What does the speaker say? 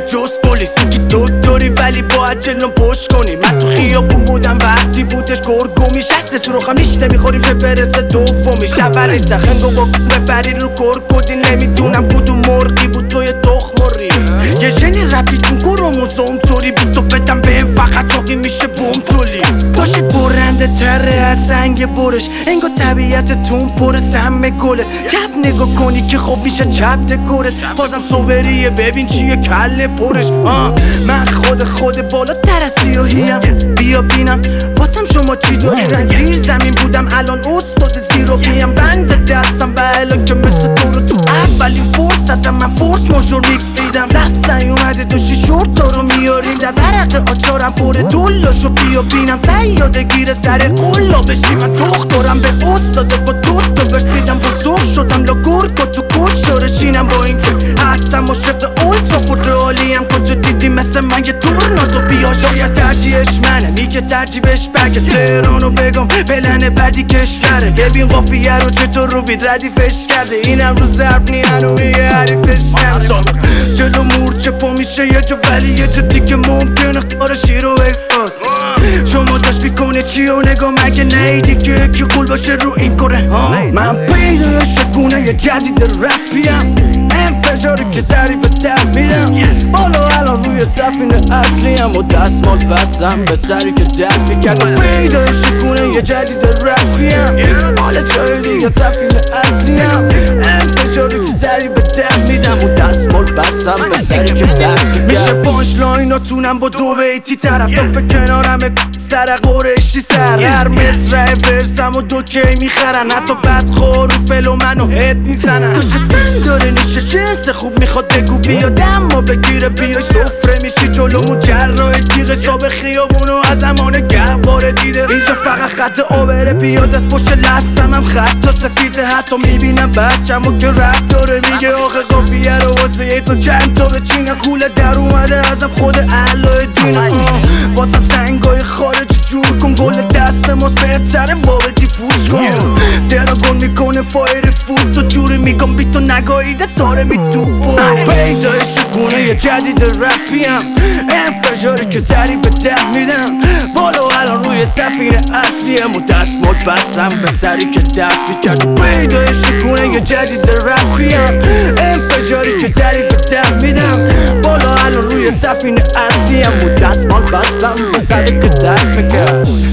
جز پلیس میگی دکتری ولی باید جلوم پشت کنی. من تو خیابون بودم وقتی بودش گرگومی شسته سروخم نیشته میخوریم چه برسه دومیش. اولی سخنگو با ببری رو کرکودی نمیدونم کدوم مرغی بود توی تخم مرغی. یه شنی رپیتون کروموزوم طوری بی تو بدم به فقط چاقی میشه بوم تولید. باشید برنده تره از سنگ برش انگار طبیعتتون پر سم گله. چپ نگاه کنی که خب میشه چپ دکورت. بازم صبریه ببین چیه کله پرش. من خود بالا تر از سیاهیم. بیا بینم واسم شما چی داری. زیر زمین بودم الان استاد زیرو بیم. بند دستم و الا که مثل تو رو تو اولین فرصتم من فورس ماژور میگیدم. لفظی اومده دوشی شورت تو رو میاریم. در ورق آچارم پر دلاشو بیا بینم. سیاده گیره سر قلا بشی. من دخترم به استاد با تو برسیدم. بزرگ شدم لاگور که تو کش رشینم. با این که هستم عاشق اولترا فوترالیم. کجا دیدی مثل من یه تورنادو بیا. شاید ترجیحش منه میگه ترجیبش بگه. تهرانو بگم پلن بعدی کشوره. ببین قافیه رو چطور رو بید ردیفش کرده. اینم رو ضرب نیانو میگه حریفش کرده. جلو مورچه پا میشه یه جا ولی یه جا دیگه ممکنه قارشی رو بگاد. شما داشت میکنه چی و نگاه مگه نیدی که یکی قول باشه رو این کره. من پیدا شکونه یه جدید رپیم. انفجاری که سری به تب میدم. بالا الان روی سفینه اصلیم و دستمال بستم به سری که دب میکرد. پیدا شکونه یه جدید رپیم. بالا جای دیگه سفینه اصلیم. انفجاری که سری به تب میدم و دستمال بستم به سری که دب میکرد. میشه پانچ لایناتونم با دو بیتی طرف دافه کنارم سر قرشتی سر. هر مصرع فرسم و دو کی میخرن. حتی بدخور و فل و منو هد میزنن. دوشت زن داره نیشه جنس خوب میخواد بگو بیا دم ما بگیره بیای سفره میشی جلومون. جراح تیغ صاب خیابونو از زمان گهواره دیده. اینجا فقط خط آبره بیاد از پشت لستم هم خط تا سفیده. حتی میبینم بچه‌مو که رپ داره میگه آخه قافیه رو واسه تو چند تا بچینه. کوله در اومده ازم خود اعلای دینه. واسم سنگای خارج جور کن. گل دست ماست بهتره وابدی پوچ کن. دراگون میکنه فایر فوت تو جوری میگم بی تو نگاهیده تاره میتوبو. پیدای شکونه یه جدید رپیم. انفجاری که سری به ده میدم. بالا الان روی سفینه اصلیم و دستمال بستم به سری که دست میکرد. پیدای شکونه یه جدید رپیم. انفجاری که سری به ده میدم. بالا الان روی سفینه اصلیم و دستمال بستم به سری که دست میکرد.